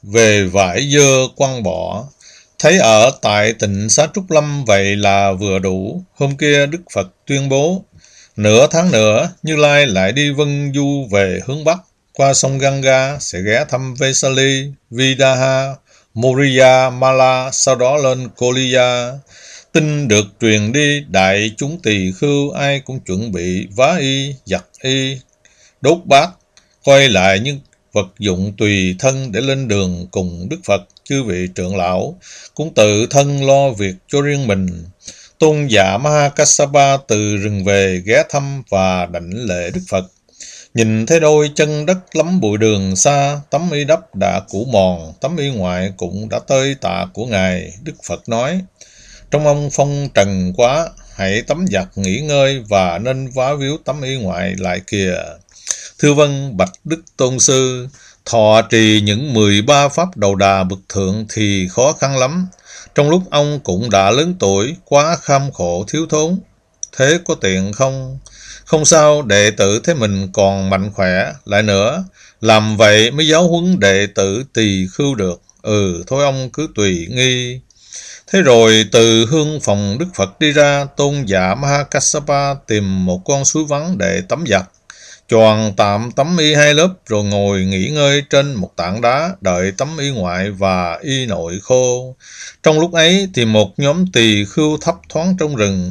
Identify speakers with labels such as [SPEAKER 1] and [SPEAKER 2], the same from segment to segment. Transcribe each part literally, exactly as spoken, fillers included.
[SPEAKER 1] về vải dơ quăng bỏ. Thấy ở tại tịnh xá Trúc Lâm vậy là vừa đủ. Hôm kia Đức Phật tuyên bố, nửa tháng nữa Như Lai lại đi vân du về hướng Bắc, qua sông Ganga sẽ ghé thăm Vesali, Vidaha, Moriya, Mala, sau đó lên Koliya. Tin được truyền đi, đại chúng tỳ khưu ai cũng chuẩn bị vá y, giặt y, đốt bát, quay lại những vật dụng tùy thân để lên đường cùng Đức Phật. Chư vị trưởng lão cũng tự thân lo việc cho riêng mình. Tôn giả Mahakassapa từ rừng về ghé thăm và đảnh lễ Đức Phật. Nhìn thấy đôi chân đất lắm bụi đường xa, tấm y đắp đã cũ mòn, tấm y ngoại cũng đã tơi tạ của Ngài. Đức Phật nói, trong ông phong trần quá, hãy tắm giặt nghỉ ngơi và nên vá víu tấm y ngoại lại kìa. Thưa vâng, bạch Đức Tôn Sư, thọ trì những mười ba pháp đầu đà bậc thượng thì khó khăn lắm. Trong lúc ông cũng đã lớn tuổi, quá kham khổ thiếu thốn. Thế có tiện không? Không sao, đệ tử thấy mình còn mạnh khỏe. Lại nữa, làm vậy mới giáo huấn đệ tử tỳ khưu được. Ừ, thôi ông cứ tùy nghi. Thế rồi từ hương phòng Đức Phật đi ra, tôn giả Mahakassapa tìm một con suối vắng để tắm giặt. Choàng tạm tấm y hai lớp rồi ngồi nghỉ ngơi trên một tảng đá đợi tấm y ngoại và y nội khô. Trong lúc ấy thì một nhóm tỳ khưu thấp thoáng trong rừng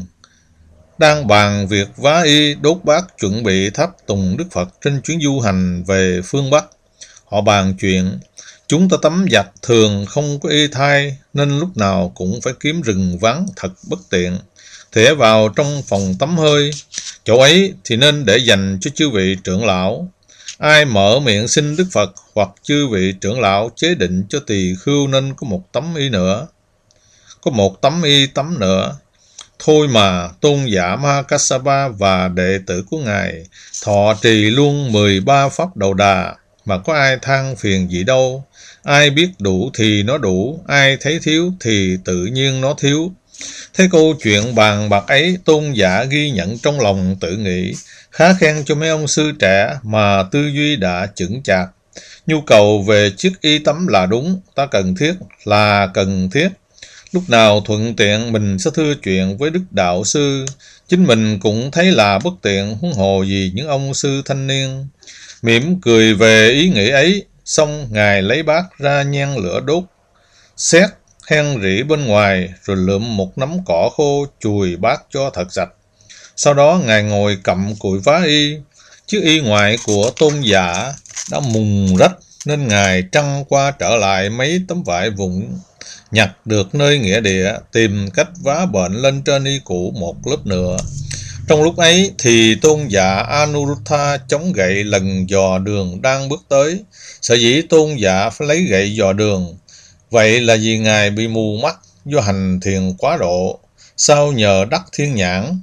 [SPEAKER 1] đang bàn việc vá y đốt bát chuẩn bị tháp tùng Đức Phật trên chuyến du hành về phương Bắc. Họ bàn chuyện, chúng ta tắm giặt thường không có y thai nên lúc nào cũng phải kiếm rừng vắng thật bất tiện. Thể vào trong phòng tắm hơi, chỗ ấy thì nên để dành cho chư vị trưởng lão. Ai mở miệng xin Đức Phật hoặc chư vị trưởng lão chế định cho tỳ khưu nên có một tấm y nữa, có một tấm y tắm nữa. Thôi mà tôn giả Mahakassapa và đệ tử của Ngài thọ trì luôn mười ba pháp đầu đà, mà có ai than phiền gì đâu. Ai biết đủ thì nó đủ, ai thấy thiếu thì tự nhiên nó thiếu. Thế câu chuyện bàn bạc ấy, tôn giả ghi nhận trong lòng tự nghĩ, khá khen cho mấy ông sư trẻ mà tư duy đã chững chạc. Nhu cầu về chiếc y tắm là đúng, ta cần thiết là cần thiết. Lúc nào thuận tiện mình sẽ thưa chuyện với Đức Đạo Sư, chính mình cũng thấy là bất tiện, huống hồ gì những ông sư thanh niên. Mỉm cười về ý nghĩ ấy, xong Ngài lấy bát ra nhang lửa đốt, xét hen rỉ bên ngoài, rồi lượm một nắm cỏ khô chùi bát cho thật sạch. Sau đó Ngài ngồi cặm cụi vá y. Chiếc y ngoại của tôn giả đã mùng rách nên Ngài trăng qua trở lại mấy tấm vải vụn nhặt được nơi nghĩa địa, tìm cách vá bệnh lên trên y cũ một lớp nữa. Trong lúc ấy thì tôn giả Anuruddha chống gậy lần dò đường đang bước tới. Sở dĩ tôn giả phải lấy gậy dò đường vậy là vì Ngài bị mù mắt do hành thiền quá độ. Sau nhờ đắc thiên nhãn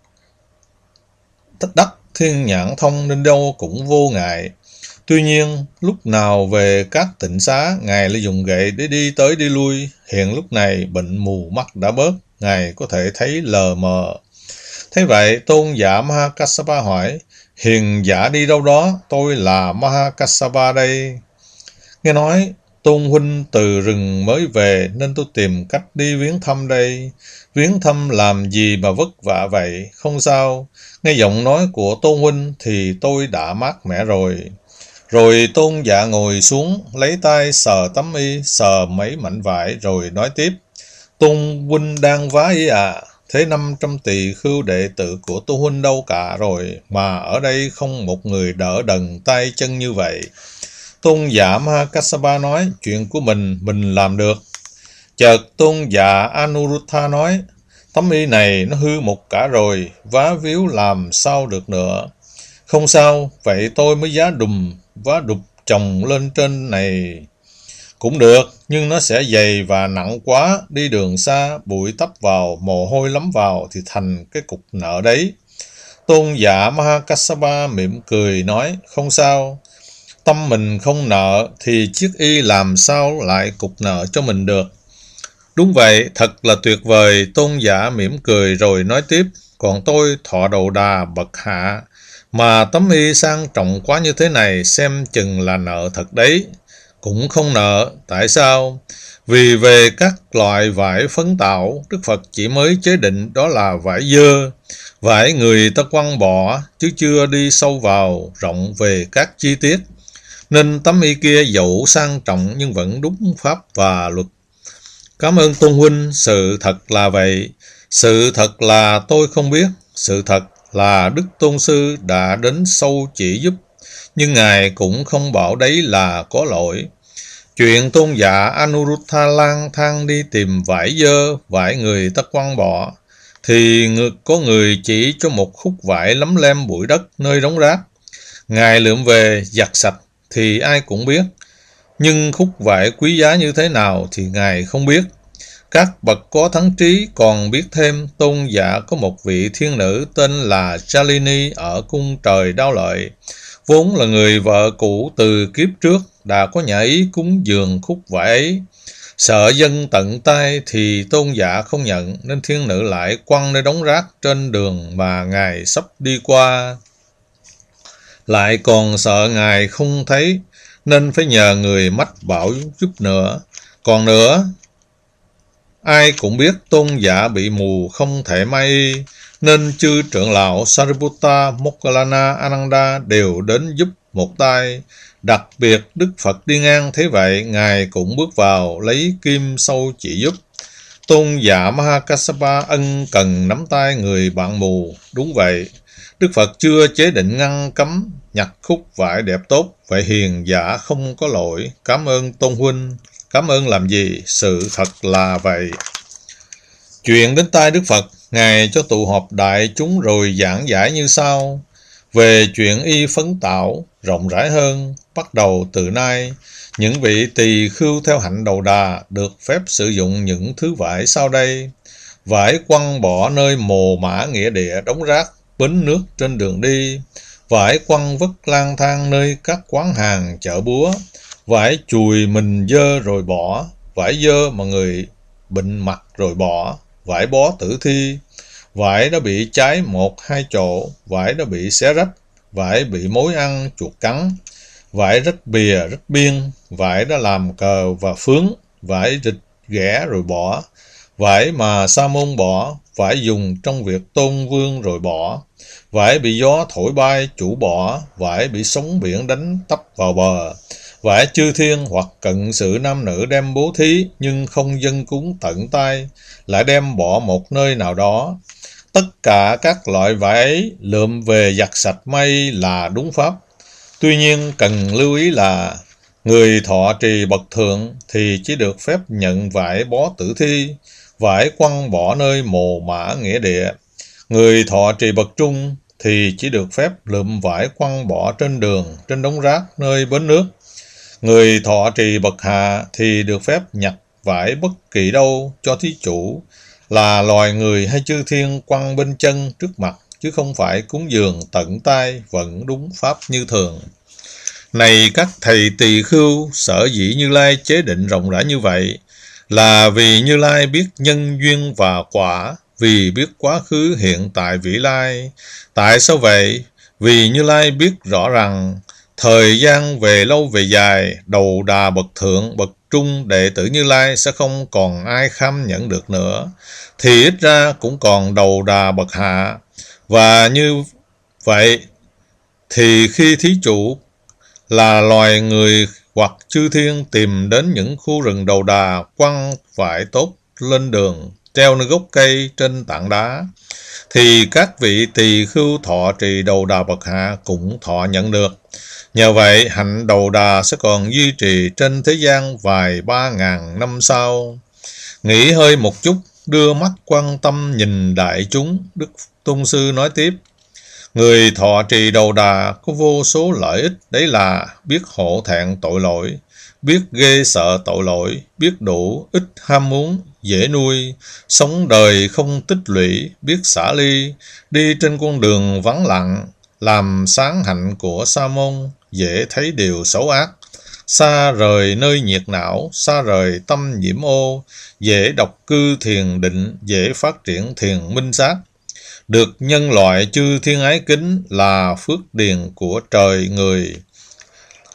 [SPEAKER 1] đắc thiên nhãn thông nên đâu cũng vô ngại. Tuy nhiên, lúc nào về các tịnh xá, Ngài lại dùng gậy để đi tới đi lui. Hiện lúc này bệnh mù mắt đã bớt, Ngài có thể thấy lờ mờ. Thế vậy, tôn giả Mahakassapa hỏi, hiền giả đi đâu đó, tôi là Mahakassapa đây. Nghe nói, tôn huynh từ rừng mới về nên tôi tìm cách đi viếng thăm đây. Viếng thăm làm gì mà vất vả vậy? Không sao, nghe giọng nói của tôn huynh thì tôi đã mát mẻ rồi. Rồi tôn giả ngồi xuống, lấy tay sờ tấm y, sờ mấy mảnh vải rồi nói tiếp. Tôn huynh đang vá y à? Thế năm trăm tỳ khưu đệ tử của tôn huynh đâu cả rồi, mà ở đây không một người đỡ đần tay chân như vậy. Tôn giả Mahakassapa nói, chuyện của mình, mình làm được. Chợt tôn giả Anuruddha nói, tấm y này nó hư một cả rồi, vá víu làm sao được nữa. Không sao, vậy tôi mới giá đùm, vá đục chồng lên trên này. Cũng được, nhưng nó sẽ dày và nặng quá, đi đường xa, bụi tấp vào, mồ hôi lắm vào thì thành cái cục nợ đấy. Tôn giả Mahakassapa mỉm cười nói, không sao, tâm mình không nợ thì chiếc y làm sao lại cục nợ cho mình được. Đúng vậy, thật là tuyệt vời. Tôn giả mỉm cười rồi nói tiếp, còn tôi thọ đầu đà bậc hạ, mà tấm y sang trọng quá như thế này xem chừng là nợ thật đấy. cũng không nợ. Tại sao? Vì về các loại vải phấn tạo, Đức Phật chỉ mới chế định đó là vải dơ, vải người ta quăng bỏ, chứ chưa đi sâu vào rộng về các chi tiết. Nên tấm y kia dẫu sang trọng nhưng vẫn đúng pháp và luật. Cảm ơn Tôn huynh, sự thật là vậy. Sự thật là tôi không biết. Sự thật là Đức Tôn Sư đã đến sâu chỉ giúp, nhưng Ngài cũng không bảo đấy là có lỗi. Chuyện tôn giả Anuruddha lang thang đi tìm vải dơ, vải người ta quăng bỏ, thì có người chỉ cho một khúc vải lấm lem bụi đất nơi đống rác. Ngài lượm về giặt sạch thì ai cũng biết, nhưng khúc vải quý giá như thế nào thì Ngài không biết. Các bậc có thắng trí còn biết thêm, tôn giả có một vị thiên nữ tên là Chalini ở cung trời Đao Lợi, vốn là người vợ cũ từ kiếp trước, đã có nhã ý cúng dường khúc vải ấy. Sợ dân tận tay thì tôn giả không nhận, nên thiên nữ lại quăng nơi đống rác trên đường mà Ngài sắp đi qua. Lại còn sợ Ngài không thấy, nên phải nhờ người mách bảo giúp nữa. Còn nữa, ai cũng biết tôn giả bị mù không thể may y, nên chư trưởng lão Sariputta, Moggallana, Ananda đều đến giúp một tay. Đặc biệt Đức Phật đi ngang thế vậy, Ngài cũng bước vào lấy kim sâu chỉ giúp. Tôn giả Mahakassapa ân cần nắm tay người bạn mù. Đúng vậy, Đức Phật chưa chế định ngăn cấm nhặt khúc vải đẹp tốt, vậy hiền giả không có lỗi. Cảm ơn Tôn huynh. Cảm ơn làm gì? Sự thật là vậy. Chuyện đến tai Đức Phật, Ngài cho tụ họp đại chúng rồi giảng giải như sau. Về chuyện y phấn tạo, rộng rãi hơn, bắt đầu từ nay, những vị tỳ khưu theo hạnh đầu đà được phép sử dụng những thứ vải sau đây. Vải quăng bỏ nơi mồ mả nghĩa địa, đống rác, bến nước trên đường đi. Vải quăng vất lang thang nơi các quán hàng, chợ búa. Vải chùi mình dơ rồi bỏ. Vải dơ mà người bệnh mặc rồi bỏ. Vải bó tử thi. Vải đã bị cháy một hai chỗ. Vải đã bị xé rách. Vải bị mối ăn chuột cắn. Vải rách bìa rách biên. Vải đã làm cờ và phướng. Vải rịch ghẻ rồi bỏ. Vải mà Sa môn bỏ. Vải dùng trong việc tôn vương rồi bỏ. Vải bị gió thổi bay chủ bỏ. Vải bị sóng biển đánh tấp vào bờ. Vải chư thiên hoặc cận sự nam nữ đem bố thí, nhưng không dâng cúng tận tay, lại đem bỏ một nơi nào đó. Tất cả các loại vải ấy lượm về giặt sạch may là đúng pháp. Tuy nhiên cần lưu ý là người thọ trì bậc thượng thì chỉ được phép nhận vải bó tử thi, vải quăng bỏ nơi mồ mả nghĩa địa. Người thọ trì bậc trung thì chỉ được phép lượm vải quăng bỏ trên đường, trên đống rác, nơi bến nước. Người thọ trì bậc hạ thì được phép nhặt vải bất kỳ đâu cho thí chủ, là loài người hay chư thiên quăng bên chân trước mặt, chứ không phải cúng dường tận tay, vẫn đúng pháp như thường. Này các thầy tỳ khưu, sở dĩ Như Lai chế định rộng rãi như vậy, là vì Như Lai biết nhân duyên và quả, vì biết quá khứ hiện tại vĩ lai. Tại sao vậy? Vì Như Lai biết rõ rằng thời gian về lâu về dài, đầu đà bậc thượng, bậc trung, đệ tử Như Lai sẽ không còn ai kham nhẫn được nữa, thì ít ra cũng còn đầu đà bậc hạ. Và như vậy thì khi thí chủ là loài người hoặc chư thiên tìm đến những khu rừng đầu đà, quăng vải tốt lên đường, treo nơi gốc cây, trên tảng đá, thì các vị tỳ khưu thọ trì đầu đà bậc hạ cũng thọ nhận được. Nhờ vậy, hạnh đầu đà sẽ còn duy trì trên thế gian vài ba ngàn năm sau. Nghỉ hơi một chút, đưa mắt quan tâm nhìn đại chúng, Đức Tôn Sư nói tiếp. Người thọ trì đầu đà có vô số lợi ích, đấy là biết hổ thẹn tội lỗi, biết ghê sợ tội lỗi, biết đủ, ít ham muốn, dễ nuôi, sống đời không tích lũy, biết xả ly, đi trên con đường vắng lặng, làm sáng hạnh của sa môn, dễ thấy điều xấu ác, xa rời nơi nhiệt não, xa rời tâm nhiễm ô, dễ độc cư thiền định, dễ phát triển thiền minh sát. Được nhân loại chư thiên ái kính, là phước điền của trời người.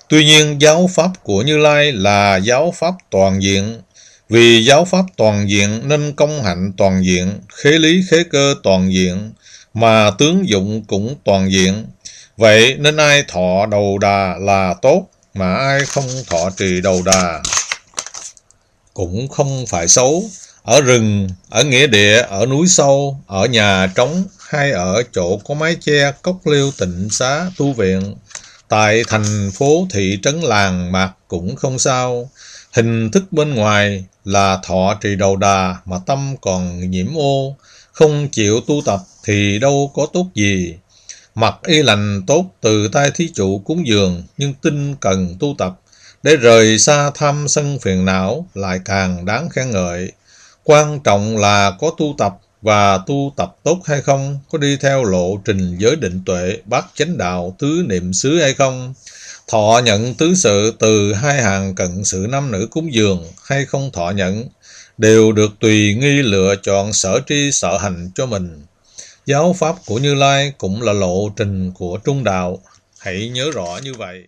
[SPEAKER 1] Tuy nhiên giáo pháp của Như Lai là giáo pháp toàn diện. Vì giáo pháp toàn diện nên công hạnh toàn diện, khế lý khế cơ toàn diện, mà tướng dụng cũng toàn diện. Vậy nên ai thọ đầu đà là tốt, mà ai không thọ trì đầu đà cũng không phải xấu. Ở rừng, ở nghĩa địa, ở núi sâu, ở nhà trống, hay ở chỗ có mái che, cốc liêu tịnh xá, tu viện, tại thành phố thị trấn làng mạc cũng không sao. Hình thức bên ngoài là thọ trì đầu đà mà tâm còn nhiễm ô, không chịu tu tập thì đâu có tốt gì. Mặc y lành tốt từ tay thí chủ cúng dường, nhưng tinh cần tu tập để rời xa tham sân phiền não lại càng đáng khen ngợi. Quan trọng là có tu tập, và tu tập tốt hay không, có đi theo lộ trình giới định tuệ, bát chánh đạo, tứ niệm xứ hay không, thọ nhận tứ sự từ hai hàng cận sự nam nữ cúng dường hay không thọ nhận, đều được tùy nghi lựa chọn sở tri sở hành cho mình. Giáo pháp của Như Lai cũng là lộ trình của trung đạo, hãy nhớ rõ như vậy.